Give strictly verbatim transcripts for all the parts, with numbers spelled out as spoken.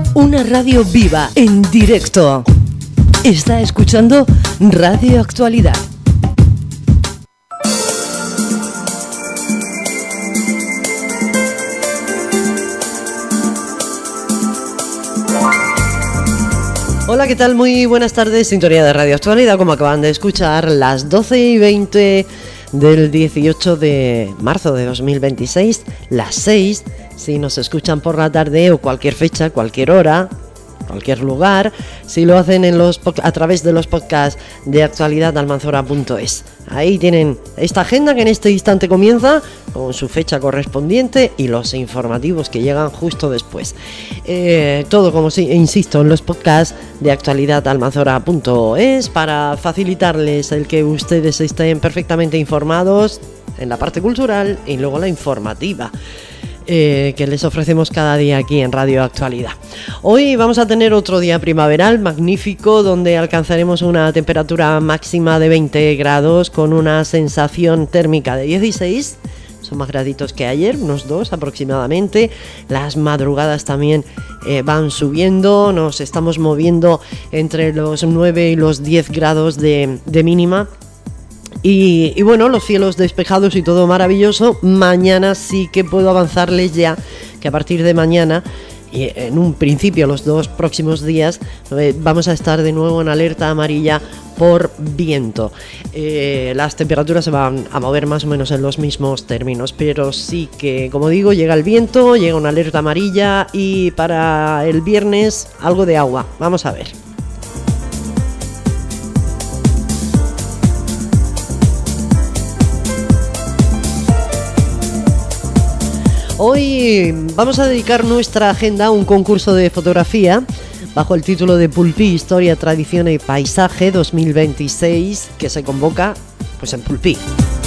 Una radio viva, en directo. Está escuchando Radio Actualidad. Hola, ¿qué tal? Muy buenas tardes, sintonía de Radio Actualidad, como acaban de escuchar, las doce y veinte del dieciocho de marzo de dos mil veintiséis, las seis, si nos escuchan por la tarde o cualquier fecha, cualquier hora, cualquier lugar, si lo hacen en los a través de los podcasts de actualidad almanzora punto es. Ahí tienen esta agenda que en este instante comienza con su fecha correspondiente y los informativos que llegan justo después. Eh, todo, como si, insisto, en los podcasts de actualidad almanzora punto es para facilitarles el que ustedes estén perfectamente informados en la parte cultural y luego la informativa. Eh, que les ofrecemos cada día aquí en Radio Actualidad. Hoy vamos a tener otro día primaveral magnífico, donde alcanzaremos una temperatura máxima de veinte grados con una sensación térmica de dieciséis. Son más graditos que ayer, unos dos aproximadamente. Las madrugadas también eh, van subiendo, nos estamos moviendo entre los nueve y los diez grados de, de mínima. Y, y bueno, los cielos despejados y todo maravilloso. Mañana sí que puedo avanzarles ya que a partir de mañana, y en un principio los dos próximos días, eh, vamos a estar de nuevo en alerta amarilla por viento. Eh, las temperaturas se van a mover más o menos en los mismos términos, pero sí que, como digo, llega el viento, llega una alerta amarilla y para el viernes algo de agua. Vamos a ver. Hoy vamos a dedicar nuestra agenda a un concurso de fotografía bajo el título de Pulpí, Historia, Tradición y Paisaje dos mil veintiséis, que se convoca pues en Pulpí.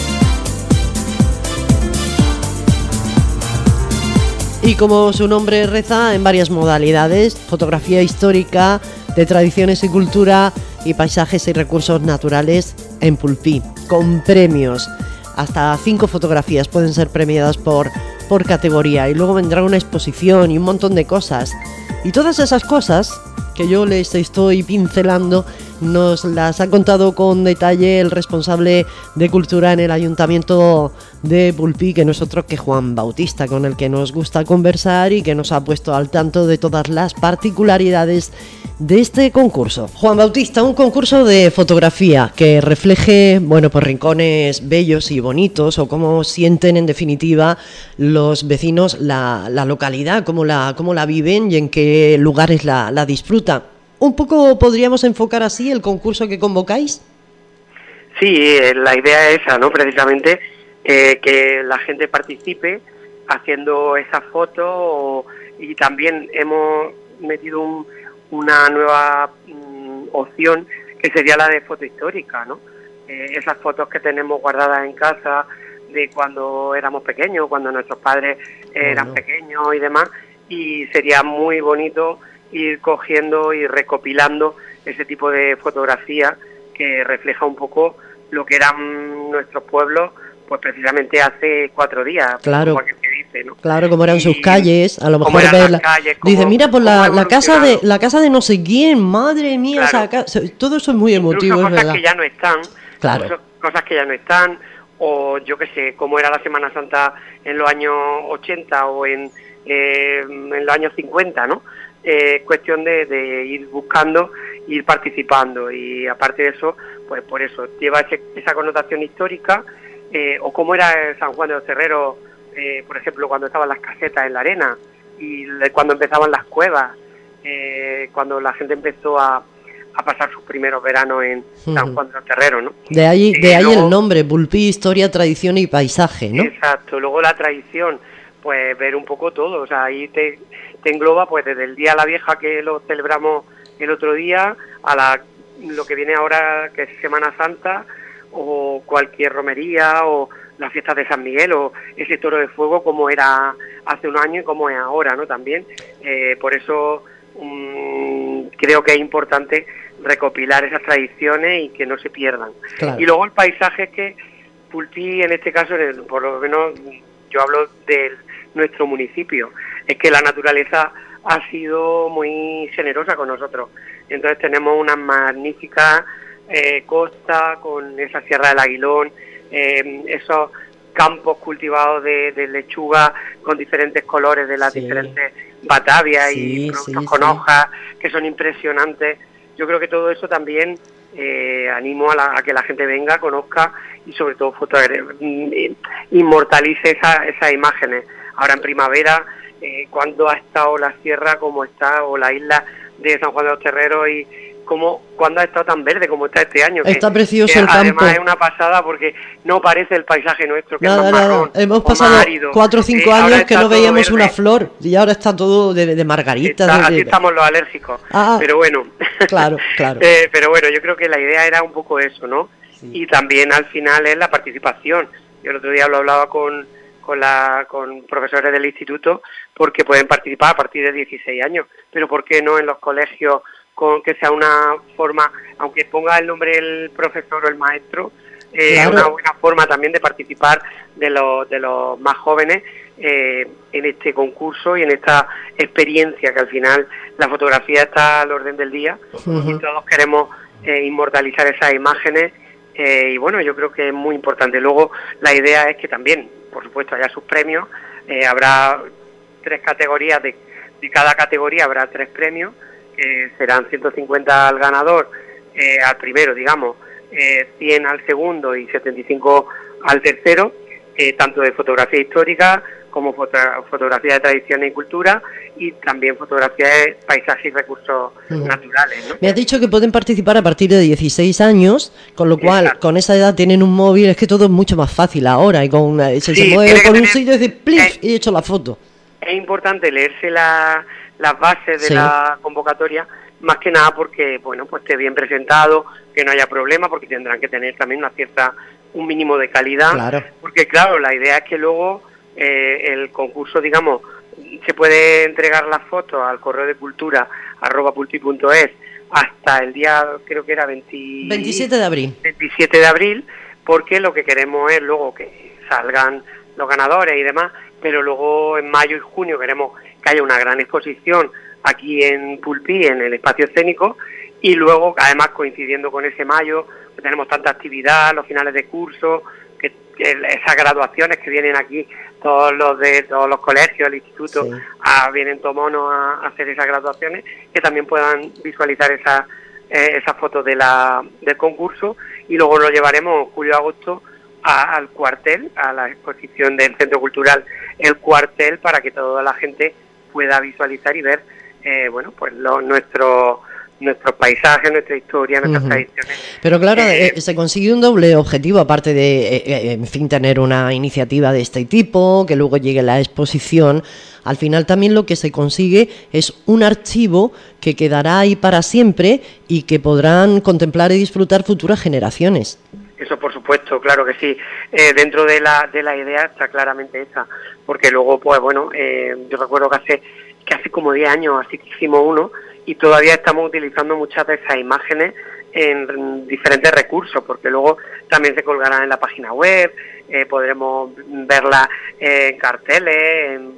Y como su nombre reza, en varias modalidades: fotografía histórica, de tradiciones y cultura, y paisajes y recursos naturales en Pulpí, con premios. Hasta cinco fotografías pueden ser premiadas por por categoría, y luego vendrá una exposición y un montón de cosas, y todas esas cosas que yo les estoy pincelando nos las ha contado con detalle el responsable de cultura en el Ayuntamiento de Pulpí, que no es otro que Juan Bautista, con el que nos gusta conversar y que nos ha puesto al tanto de todas las particularidades de este concurso. Juan Bautista, un concurso de fotografía que refleje, bueno, pues rincones bellos y bonitos, o cómo sienten en definitiva los vecinos la, la localidad, cómo la, cómo la viven y en qué lugares la, la disfrutan. ¿Un poco podríamos enfocar así el concurso que convocáis? Sí, la idea es esa, ¿no? Precisamente eh, que la gente participe haciendo esa foto, y también hemos metido un, una nueva mm, opción que sería la de foto histórica, ¿no? Eh, esas fotos que tenemos guardadas en casa de cuando éramos pequeños, cuando nuestros padres eran oh, no. pequeños y demás, y sería muy bonito ir cogiendo y recopilando ese tipo de fotografía que refleja un poco lo que eran nuestros pueblos, pues precisamente hace cuatro días. Claro, como que se dice, ¿no? Claro, como eran y sus calles, a lo mejor ver la... calles, cómo, dice, mira, pues la, la casa de la casa de no sé quién, madre mía, claro. Esa casa... todo eso es muy emotivo, incluso es cosas verdad. que ya no están, claro. cosas que ya no están, o yo qué sé, cómo era la Semana Santa en los años ochenta o en, eh, en los años cincuenta, ¿no? Es eh, cuestión de, de ir buscando, ir participando, y aparte de eso, pues por eso lleva ese, esa connotación histórica, eh, o cómo era San Juan de los Herreros, eh, por ejemplo, cuando estaban las casetas en la arena, y le, cuando empezaban las cuevas, eh, cuando la gente empezó a, a pasar sus primeros veranos en uh-huh. San Juan de los Herreros, ¿no? De ahí, de eh, ahí luego, el nombre, Pulpí, Historia, Tradición y Paisaje, ¿no? Exacto, luego la tradición, pues ver un poco todo, o sea, ahí te... te engloba pues desde el Día de la Vieja, que lo celebramos el otro día, a la, lo que viene ahora, que es Semana Santa, o cualquier romería, o las fiestas de San Miguel, o ese toro de fuego como era hace un año y como es ahora, ¿no? También, eh, por eso um, creo que es importante recopilar esas tradiciones y que no se pierdan. Claro. Y luego el paisaje es que Pulpí, en este caso, por lo menos yo hablo de nuestro municipio, es que la naturaleza ha sido muy generosa con nosotros. Entonces tenemos una magnífica eh, costa con esa Sierra del Aguilón, eh, esos campos cultivados de, de lechuga con diferentes colores de las sí. diferentes batavias sí, y productos sí, con sí. hojas que son impresionantes. Yo creo que todo eso también eh, animo a, la, a que la gente venga, conozca y sobre todo inmortalice esa, esas imágenes. Ahora en primavera, eh, cuando ha estado la sierra como está, o la isla de San Juan de los Terreros, y como cuando ha estado tan verde como está este año. Que, está precioso que el campo. Además es una pasada porque no parece el paisaje nuestro, que nada, es más nada. marrón. Hemos pasado árido. cuatro o cinco eh, años que no veíamos una flor y ahora está todo de, de margaritas. Está, de... Así estamos los alérgicos. Ah, pero bueno. Claro, claro. eh, pero bueno, yo creo que la idea era un poco eso, ¿no? Sí. Y también al final es la participación. Yo el otro día lo hablaba con, con, la, con profesores del instituto, porque pueden participar a partir de dieciséis años, pero ¿por qué no en los colegios? Con que sea una forma, aunque ponga el nombre del profesor o el maestro, eh, claro. una buena forma también de participar de los de los más jóvenes eh, en este concurso y en esta experiencia, que al final la fotografía está al orden del día. Uh-huh. Y todos queremos eh, inmortalizar esas imágenes eh, y bueno, yo creo que es muy importante. Luego la idea es que también, por supuesto, haya sus premios, eh, habrá tres categorías, de, de cada categoría habrá tres premios. Eh, serán ciento cincuenta al ganador, eh, al primero, digamos, eh, cien al segundo y setenta y cinco al tercero, eh, tanto de fotografía histórica como foto, fotografía de tradiciones y cultura, y también fotografía de paisajes y recursos uh-huh. naturales, ¿no? Me has dicho que pueden participar a partir de dieciséis años, con lo cual, Exacto. con esa edad tienen un móvil, es que todo es mucho más fácil ahora, y con una, se, sí, se mueve por un sitio y dice plif, eh, y he hecho la foto. Es importante leerse la... las bases de sí. la convocatoria, más que nada porque, bueno, pues esté bien presentado, que no haya problema, porque tendrán que tener también una cierta, un mínimo de calidad, claro. porque claro, la idea es que luego eh, el concurso, digamos, se puede entregar las fotos al correo de cultura, arroba pulpi punto es, hasta el día, creo que era veinte, veintisiete de abril. veintisiete de abril, porque lo que queremos es luego que salgan los ganadores y demás, pero luego en mayo y junio queremos que haya una gran exposición aquí en Pulpí, en el espacio escénico, y luego, además, coincidiendo con ese mayo, que tenemos tanta actividad, los finales de curso, que, que esas graduaciones que vienen aquí, todos los de todos los colegios, el instituto, sí. a, vienen todos monos a, a hacer esas graduaciones, que también puedan visualizar esas eh, esas fotos de la del concurso, y luego lo llevaremos julio-agosto al cuartel, a la exposición del Centro Cultural El Cuartel, para que toda la gente pueda visualizar y ver eh, bueno, pues lo, nuestro nuestros paisajes, nuestra historia, nuestras uh-huh. tradiciones. Pero claro, eh, eh, se consigue un doble objetivo, aparte de, eh, en fin, tener una iniciativa de este tipo, que luego llegue la exposición. Al final también lo que se consigue es un archivo que quedará ahí para siempre y que podrán contemplar y disfrutar futuras generaciones. Eso por supuesto, claro que sí. Eh, dentro de la de la idea está claramente esa, porque luego, pues bueno, eh, yo recuerdo que hace que hace como diez años así que hicimos uno, y todavía estamos utilizando muchas de esas imágenes en diferentes recursos, porque luego también se colgarán en la página web, eh, podremos verlas en carteles, en,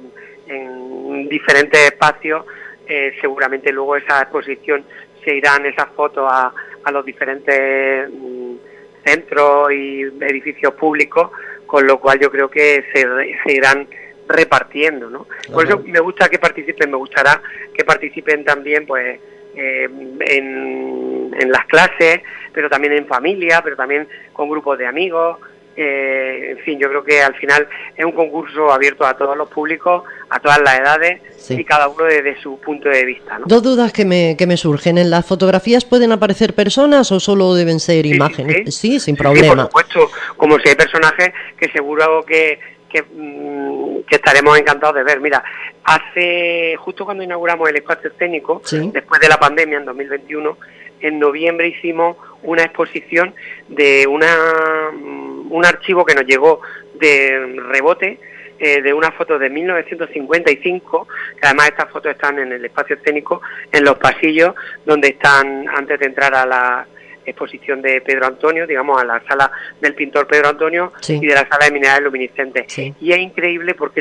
en diferentes espacios. Eh, seguramente luego esa exposición se irán esas fotos a, a los diferentes mm, centros y edificios públicos, con lo cual yo creo que se, se irán repartiendo, ¿no? Claro. Por eso me gusta que participen, me gustará que participen también, pues, eh, en, en las clases, pero también en familia, pero también con grupos de amigos. Eh, en fin, yo creo que al final es un concurso abierto a todos los públicos, a todas las edades, sí. y cada uno desde su punto de vista, ¿no? Dos dudas que me, que me surgen. ¿En las fotografías pueden aparecer personas o solo deben ser sí, imágenes? Sí, sí, sí sin sí, problema. Sí, por supuesto, como si hay personajes que seguro que, que, mmm, que estaremos encantados de ver. Mira, hace justo cuando inauguramos el espacio escénico, ¿sí? Después de la pandemia en dos mil veintiuno, en noviembre hicimos una exposición de una un archivo que nos llegó de rebote, eh, de una foto de mil novecientos cincuenta y cinco, que además estas fotos están en el espacio escénico, en los pasillos donde están antes de entrar a la exposición de Pedro Antonio, digamos a la sala del pintor Pedro Antonio, sí. y de la sala de minerales luminiscentes. Sí. Y es increíble porque esa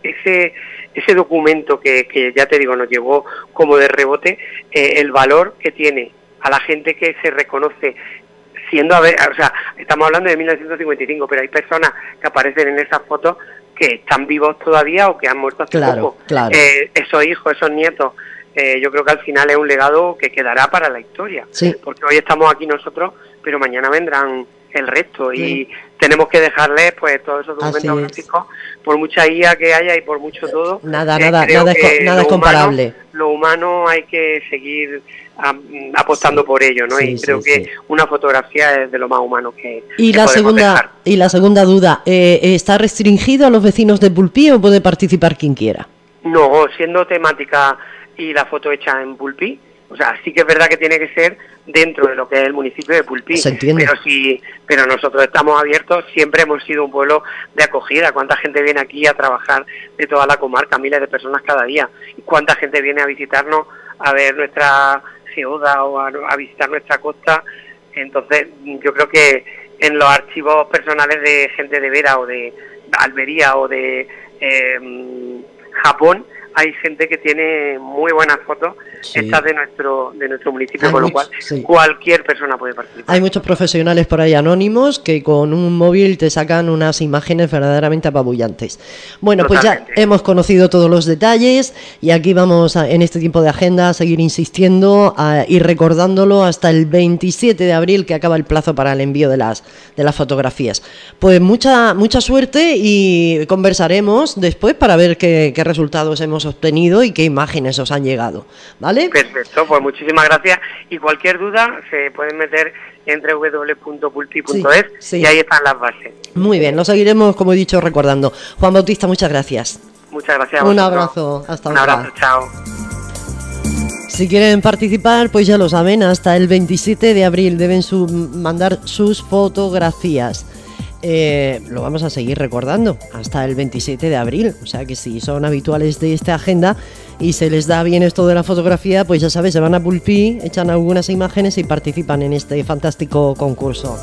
ese ese documento que, que ya te digo nos llegó como de rebote, eh, el valor que tiene a la gente que se reconoce siendo, a ver, o sea, estamos hablando de mil novecientos cincuenta y cinco, pero hay personas que aparecen en esas fotos que están vivos todavía o que han muerto hace claro, poco. Claro. Eh, esos hijos, esos nietos, eh, yo creo que al final es un legado que quedará para la historia. Sí. Porque hoy estamos aquí nosotros, pero mañana vendrán el resto sí. y tenemos que dejarles pues todos esos documentos gráficos, por mucha I A que haya y por mucho todo. Nada, eh, nada, nada, es, nada es comparable. Humano, lo humano hay que seguir a, apostando sí. por ello, ¿no? Sí, y creo sí, que sí. una fotografía es de lo más humano que, y que la podemos segunda dejar. Y la segunda duda, eh, ¿está restringido a los vecinos de Pulpí o puede participar quien quiera? No, siendo temática y la foto hecha en Pulpí, o sea, sí que es verdad que tiene que ser dentro de lo que es el municipio de Pulpí, se entiende. pero sí, pero nosotros estamos abiertos, siempre hemos sido un pueblo de acogida. ¿Cuánta gente viene aquí a trabajar de toda la comarca? Miles de personas cada día. ¿Y cuánta gente viene a visitarnos, a ver nuestra ciudad o a, a visitar nuestra costa? Entonces, yo creo que en los archivos personales de gente de Vera o de Almería o de eh, Japón, hay gente que tiene muy buenas fotos, sí. estas de nuestro de nuestro municipio, hay con mucho, lo cual sí. cualquier persona puede participar. Hay muchos profesionales por ahí anónimos que con un móvil te sacan unas imágenes verdaderamente apabullantes. Bueno, Totalmente. Pues ya hemos conocido todos los detalles y aquí vamos a, en este tiempo de agenda a seguir insistiendo a, y recordándolo hasta el veintisiete de abril, que acaba el plazo para el envío de las de las fotografías. Pues mucha mucha suerte y conversaremos después para ver qué, qué resultados hemos obtenido y qué imágenes os han llegado, ¿vale? Perfecto, pues muchísimas gracias y cualquier duda se pueden meter en doble u doble u doble u punto pulpi punto es sí, sí. y ahí están las bases. Muy bien, lo seguiremos, como he dicho, recordando. Juan Bautista, muchas gracias. Muchas gracias a Un abrazo, hasta Un ahora. abrazo, chao. Si quieren participar, pues ya lo saben, hasta el veintisiete de abril deben su- mandar sus fotografías. Eh, lo vamos a seguir recordando hasta el veintisiete de abril, o sea que si son habituales de esta agenda y se les da bien esto de la fotografía, pues ya sabes, se van a Pulpí, echan algunas imágenes y participan en este fantástico concurso.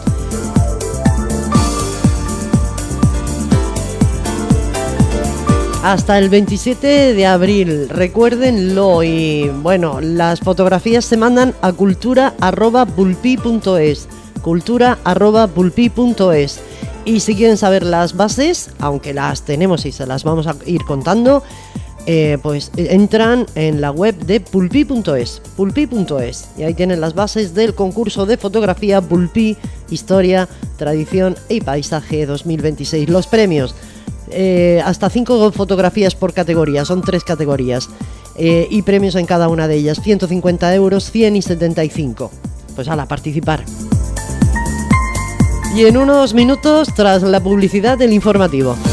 Hasta el veintisiete de abril, recuérdenlo. Y bueno, las fotografías se mandan a cultura arroba pulpi punto es, cultura arroba pulpi punto es. Y si quieren saber las bases, aunque las tenemos y se las vamos a ir contando, eh, pues entran en la web de pulpi punto es, pulpi punto es, y ahí tienen las bases del concurso de fotografía Pulpí, Historia, Tradición y Paisaje dos mil veintiséis. Los premios, eh, hasta cinco fotografías por categoría, son tres categorías, eh, y premios en cada una de ellas, ciento cincuenta euros, cien y setenta y cinco. Pues a la participar. Y en unos minutos, tras la publicidad, del informativo.